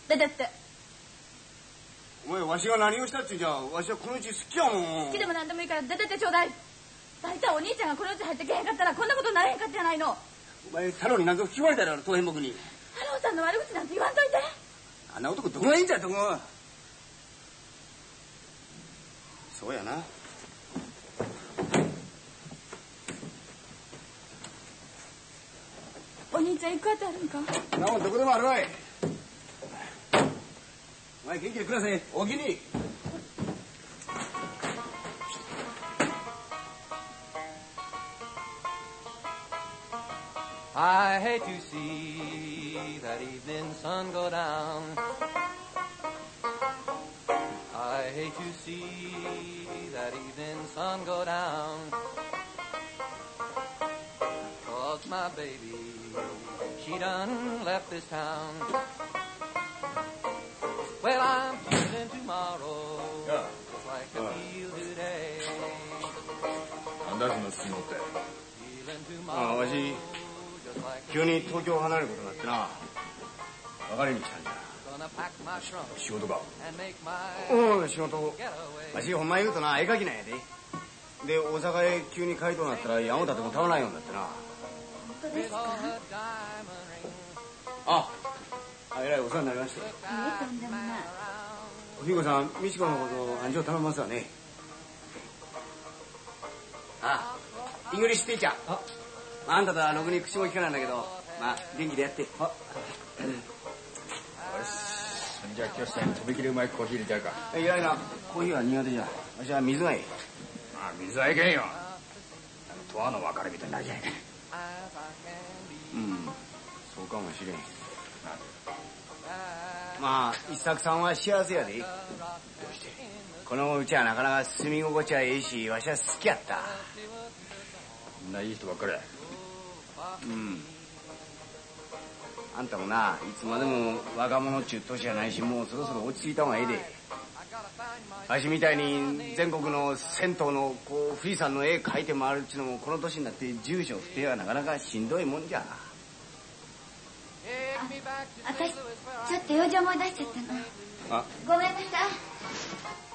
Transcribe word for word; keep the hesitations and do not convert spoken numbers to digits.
出てって。 お前わしが何をしたっちゅうじゃ、わしはこのうち好きやもん。 好きでも何でもいいから出てってちょうだい。大体お兄ちゃんがこのうち入ってけへんかったらこんなことなれへんかったじゃないの。 お前太郎に何ぞ吹き割れたやろ、当変木に。 太郎さんの悪口なんて言わんといて。 あんな男どこがいいんじゃ、どこが。そうやな。 お兄ちゃん行くあてあるんか。 なもんどこでもあるわい。お前元気で暮らせ。おおきに。 I hate to see that evening sun go down. I hate to see that evening sun go down. 'Cause my baby, she done left this town. Well, I'm feeling tomorrow just like I feel today. なんだその質問って。 ああ、わし急に東京を離れることになってな、別れに来たんじゃ。 仕事か。 うん、仕事。わしほんま言うとな、絵描きなんやで。で、大阪へ急に帰とうなったら山立ても足らないようになってな。 本当ですか。 ああ、えらいお世話になりました。 いえ、とんでもない。 おひこさん、美智子のこと安城頼みますわね。ああ、イングリッシュティーチャー。あ、あんたとはろくに口も利かないんだけど、まあ元気でやって。あ、よし、じゃあ今日さんとびきりうまいコーヒー入れちゃうか。 いやいや、コーヒーは苦手じゃ。わしは水がいい。 まあ水はいけんよ。とわの別れみたいになるじゃないか。 うん、そうかもしれん。まあ一作さんは幸せやで。どうして？このうちはなかなか住み心地はええし、わしは好きやった。 そんないい人ばっかりだ。 うん。あんたもな、いつまでも若者っちゅう年じゃないし、もうそろそろ落ち着いた方がええで。わしみたいに全国の銭湯のこう富士山の絵描いて回るっちゅうのもこの年になって住所不定はなかなかしんどいもんじゃ。 あ、私ちょっと用事思い出しちゃったの。 あ、 ごめんなさい。